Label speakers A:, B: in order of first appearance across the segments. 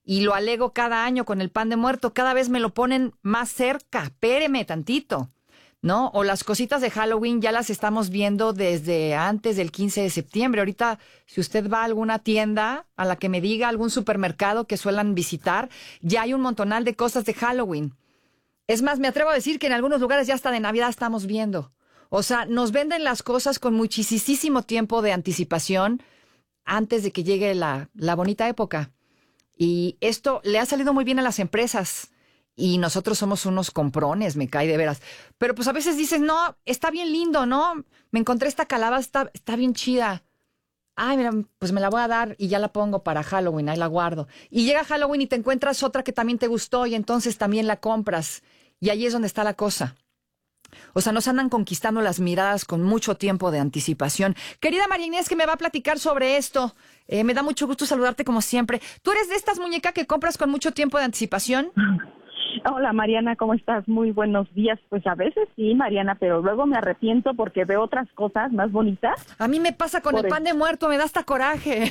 A: y lo alego cada año con el pan de muerto, cada vez me lo ponen más cerca, espéreme tantito, ¿no? O las cositas de Halloween ya las estamos viendo desde antes del 15 de septiembre. Ahorita, si usted va a alguna tienda a la que me diga, algún supermercado que suelan visitar, ya hay un montonal de cosas de Halloween. Es más, me atrevo a decir que en algunos lugares ya hasta de Navidad estamos viendo. O sea, nos venden las cosas con muchísimo tiempo de anticipación antes de que llegue la bonita época. Y esto le ha salido muy bien a las empresas. Y nosotros somos unos comprones, me cae de veras. Pero pues a veces dices, no, está bien lindo, ¿no? Me encontré esta calabaza, está bien chida. Ay, mira, pues me la voy a dar y ya la pongo para Halloween, ahí la guardo. Y llega Halloween y te encuentras otra que también te gustó y entonces también la compras. Y ahí es donde está la cosa. O sea, nos andan conquistando las miradas con mucho tiempo de anticipación. Querida María Inés, que me va a platicar sobre esto. Me da mucho gusto saludarte como siempre. ¿Tú eres de estas muñecas que compras con mucho tiempo de anticipación?
B: Hola Mariana, ¿cómo estás? Muy buenos días. Pues a veces sí, Mariana, pero luego me arrepiento porque veo otras cosas más bonitas.
A: A mí me pasa con el pan de muerto, me da hasta coraje.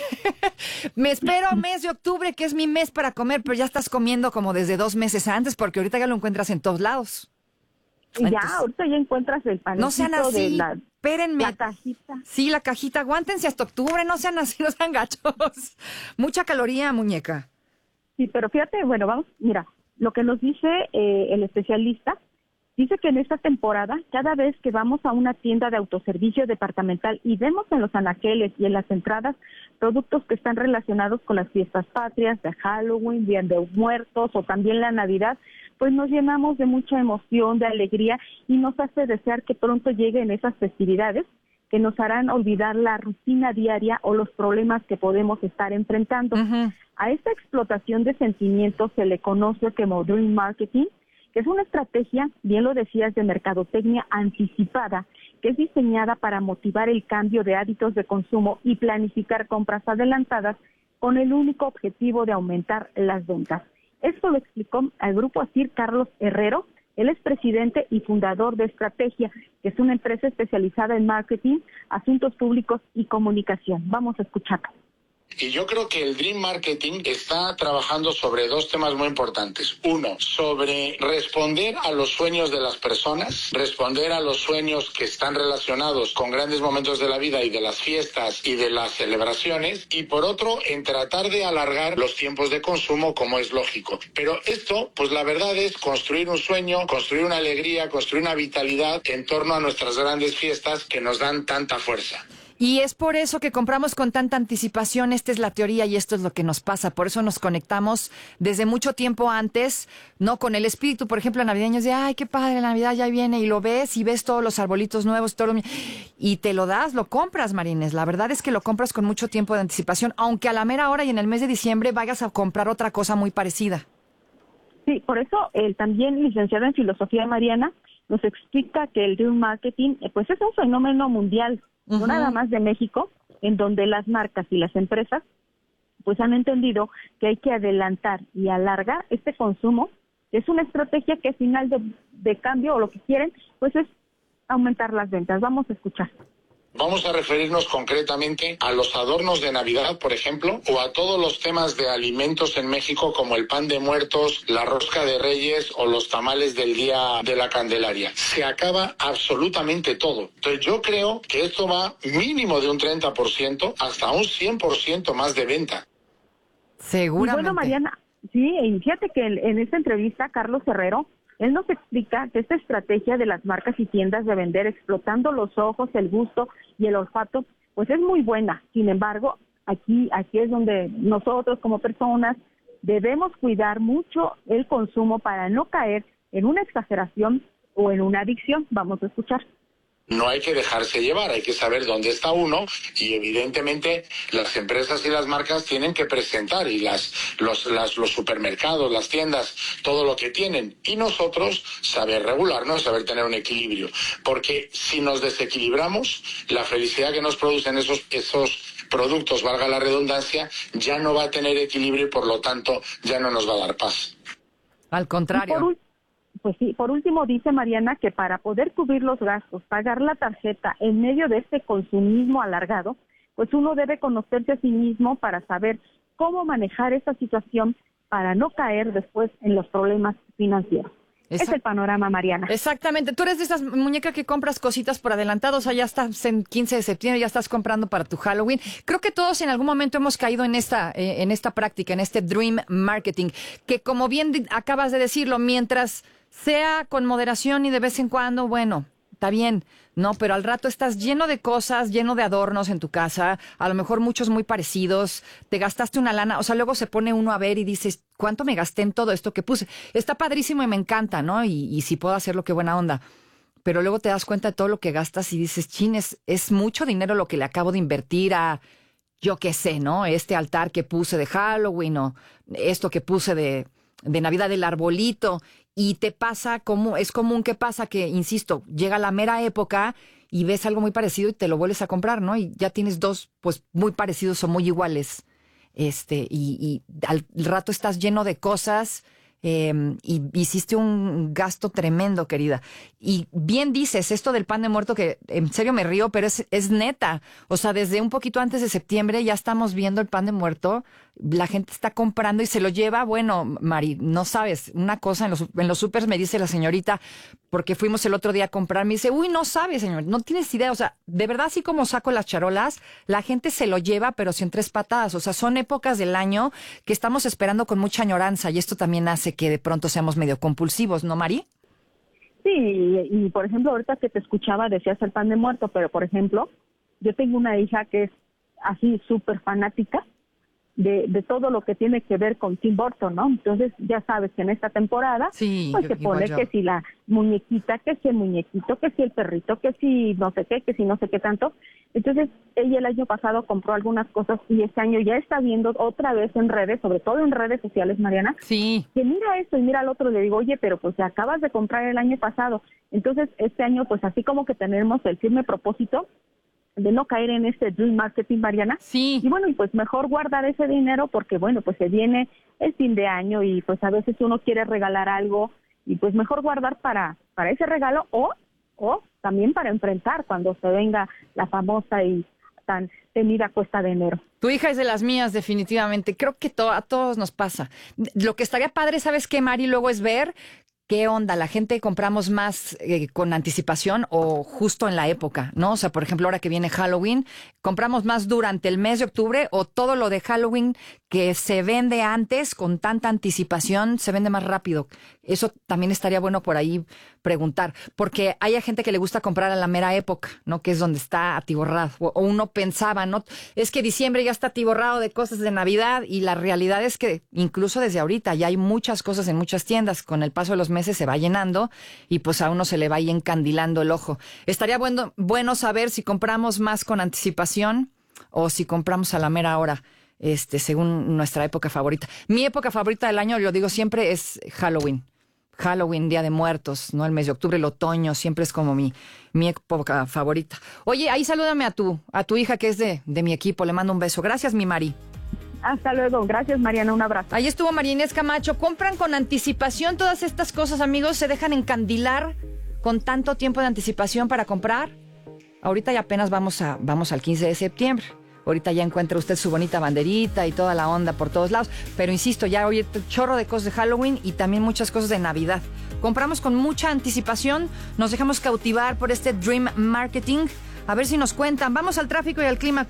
A: Me espero mes de octubre, que es mi mes para comer, pero ya estás comiendo como desde 2 meses antes, porque ahorita ya lo encuentras en todos lados.
B: Entonces, ya, ahorita ya encuentras el panecito.
A: No sean así, espérenme.
B: La cajita.
A: Sí, la cajita, aguántense hasta octubre, no sean así, no sean gachos. Mucha caloría, muñeca.
B: Sí, pero fíjate, bueno, vamos, mira, lo que nos dice el especialista, dice que en esta temporada, cada vez que vamos a una tienda de autoservicio departamental y vemos en los anaqueles y en las entradas productos que están relacionados con las fiestas patrias, de Halloween, Día de Muertos o también la Navidad, pues nos llenamos de mucha emoción, de alegría y nos hace desear que pronto lleguen esas festividades que nos harán olvidar la rutina diaria o los problemas que podemos estar enfrentando. Uh-huh. A esta explotación de sentimientos se le conoce como dream marketing, que es una estrategia, bien lo decías, de mercadotecnia anticipada, que es diseñada para motivar el cambio de hábitos de consumo y planificar compras adelantadas con el único objetivo de aumentar las ventas. Esto lo explicó al Grupo ASIR Carlos Herrero. Él es presidente y fundador de Estrategia, que es una empresa especializada en marketing, asuntos públicos y comunicación. Vamos a escucharlo.
C: Y yo creo que el Dream Marketing está trabajando sobre 2 temas muy importantes. Uno, sobre responder a los sueños de las personas, responder a los sueños que están relacionados con grandes momentos de la vida y de las fiestas y de las celebraciones. Y por otro, en tratar de alargar los tiempos de consumo, como es lógico. Pero esto, pues la verdad es construir un sueño, construir una alegría, construir una vitalidad en torno a nuestras grandes fiestas que nos dan tanta fuerza.
A: Y es por eso que compramos con tanta anticipación. Esta es la teoría y esto es lo que nos pasa. Por eso nos conectamos desde mucho tiempo antes, ¿no? Con el espíritu, por ejemplo, navideño, de ay, qué padre, la Navidad ya viene, y lo ves y ves todos los arbolitos nuevos, y te lo das, lo compras, Marines. La verdad es que lo compras con mucho tiempo de anticipación, aunque a la mera hora y en el mes de diciembre vayas a comprar otra cosa muy parecida.
B: Sí, por eso el también licenciado en Filosofía Mariana nos explica que el Dream Marketing, pues es un fenómeno mundial, no uh-huh. nada más de México, en donde las marcas y las empresas pues han entendido que hay que adelantar y alargar este consumo, que es una estrategia que al final de cambio o lo que quieren pues es aumentar las ventas. Vamos a escuchar.
C: Vamos a referirnos concretamente a los adornos de Navidad, por ejemplo, o a todos los temas de alimentos en México como el pan de muertos, la rosca de Reyes o los tamales del Día de la Candelaria. Se acaba absolutamente todo. Entonces yo creo que esto va mínimo de un 30% hasta un 100% más de venta.
A: Seguramente.
B: Y bueno, Mariana, sí, y fíjate que en esta entrevista, Carlos Herrero, él nos explica que esta estrategia de las marcas y tiendas de vender explotando los ojos, el gusto y el olfato, pues es muy buena. Sin embargo, aquí es donde nosotros como personas debemos cuidar mucho el consumo para no caer en una exageración o en una adicción. Vamos a escuchar.
C: No hay que dejarse llevar, hay que saber dónde está uno y evidentemente las empresas y las marcas tienen que presentar y los supermercados, las tiendas, todo lo que tienen y nosotros saber regularnos, saber tener un equilibrio, porque si nos desequilibramos, la felicidad que nos producen esos productos, valga la redundancia, ya no va a tener equilibrio y por lo tanto ya no nos va a dar paz.
A: Al contrario.
B: Pues sí, por último dice Mariana que para poder cubrir los gastos, pagar la tarjeta en medio de este consumismo alargado, pues uno debe conocerse a sí mismo para saber cómo manejar esta situación para no caer después en los problemas financieros. Es el panorama, Mariana.
A: Exactamente. Tú eres de esas muñecas que compras cositas por adelantado, o sea, ya estás en 15 de septiembre, ya estás comprando para tu Halloween. Creo que todos en algún momento hemos caído en esta práctica, en este dream marketing, que como bien acabas de decirlo, mientras sea con moderación y de vez en cuando, bueno, está bien, ¿no? Pero al rato estás lleno de cosas, lleno de adornos en tu casa, a lo mejor muchos muy parecidos, te gastaste una lana, o sea, luego se pone uno a ver y dices, ¿cuánto me gasté en todo esto que puse? Está padrísimo y me encanta, ¿no? Y si puedo hacerlo, qué buena onda. Pero luego te das cuenta de todo lo que gastas y dices, chin, es mucho dinero lo que le acabo de invertir a, yo qué sé, ¿no? Este altar que puse de Halloween o esto que puse de Navidad, del arbolito. Y te pasa como, es común que pasa que, insisto, llega la mera época y ves algo muy parecido y te lo vuelves a comprar, ¿no? Y ya tienes dos, pues, muy parecidos o muy iguales. Y al rato estás lleno de cosas y hiciste un gasto tremendo, querida. Y bien dices, esto del pan de muerto, que en serio me río, pero es neta. O sea, desde un poquito antes de septiembre ya estamos viendo el pan de muerto. La gente está comprando y se lo lleva. Bueno, Mari, no sabes, una cosa, en los supers me dice la señorita, porque fuimos el otro día a comprar, me dice, uy, no sabes, señor, no tienes idea. O sea, de verdad, así como saco las charolas, la gente se lo lleva, pero sin 3 patadas. O sea, son épocas del año que estamos esperando con mucha añoranza y esto también hace que de pronto seamos medio compulsivos, ¿no, Mari?
B: Sí, y por ejemplo, ahorita que te escuchaba decías el pan de muerto, pero por ejemplo, yo tengo una hija que es así súper fanática de todo lo que tiene que ver con Tim Burton, ¿no? Entonces, ya sabes que en esta temporada,
A: sí,
B: pues se pone que si la muñequita, que si el muñequito, que si el perrito, que si no sé qué, que si no sé qué tanto. Entonces, ella el año pasado compró algunas cosas y este año ya está viendo otra vez en redes, sobre todo en redes sociales, Mariana,
A: sí,
B: que mira esto y mira al otro. Le digo, oye, pero pues acabas de comprar el año pasado. Entonces, este año, pues así como que tenemos el firme propósito de no caer en este dream marketing, Mariana.
A: sí.
B: Y bueno, y pues mejor guardar ese dinero porque, bueno, pues se viene el fin de año y pues a veces uno quiere regalar algo y pues mejor guardar para ese regalo o también para enfrentar cuando se venga la famosa y tan temida cuesta de enero.
A: Tu hija es de las mías, definitivamente. Creo que a todos nos pasa. Lo que estaría padre, ¿sabes qué, Mari? Luego es ver ¿qué onda? ¿La gente compramos más con anticipación o justo en la época, no? O sea, por ejemplo, ahora que viene Halloween, ¿compramos más durante el mes de octubre o todo lo de Halloween que se vende antes con tanta anticipación se vende más rápido? Eso también estaría bueno por ahí preguntar, porque hay gente que le gusta comprar a la mera época, ¿no? Que es donde está atiborrado. O uno pensaba, ¿no? Es que diciembre ya está atiborrado de cosas de Navidad y la realidad es que incluso desde ahorita ya hay muchas cosas en muchas tiendas. Con el paso de los meses se va llenando y pues a uno se le va ahí encandilando el ojo. Estaría bueno saber si compramos más con anticipación o si compramos a la mera hora, según nuestra época favorita. Mi época favorita del año, lo digo siempre, es Halloween. Halloween, Día de Muertos, ¿no? El mes de octubre, el otoño, siempre es como mi época favorita. Oye, ahí salúdame a tu hija que es de mi equipo, le mando un beso. Gracias, mi Mari.
B: Hasta luego, gracias, Mariana, un abrazo.
A: Ahí estuvo María Inés Camacho. Compran con anticipación todas estas cosas, amigos, se dejan encandilar con tanto tiempo de anticipación para comprar. Ahorita ya apenas vamos al 15 de septiembre. Ahorita ya encuentra usted su bonita banderita y toda la onda por todos lados. Pero insisto, ya hoy chorro de cosas de Halloween y también muchas cosas de Navidad. Compramos con mucha anticipación, nos dejamos cautivar por este dream marketing. A ver si nos cuentan. Vamos al tráfico y al clima.